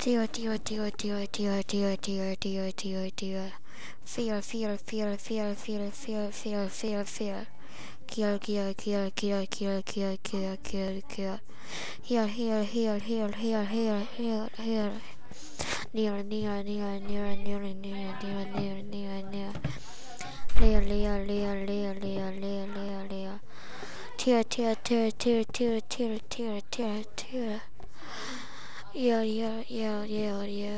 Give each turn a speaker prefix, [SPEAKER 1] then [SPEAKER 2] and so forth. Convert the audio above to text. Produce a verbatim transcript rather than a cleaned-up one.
[SPEAKER 1] Tear, tear, tear, tear, tear, tear, tear, tear, tear, tear. Fear, fear, fear, fear, fear, fear, fear, fear, fear. Kill, kill, kill, kill, kill, kill, kill, kill, kill. Here, here, here, here, here, here, here, here. Near, near, near, near, near, near, near, near, near, near. Lear, lear, lear, lear, lear, lear, lear, lear. Tear, tear, tear, tear, tear, tear, tear, tear, tear. Yeah, yeah, yeah, yeah, yeah.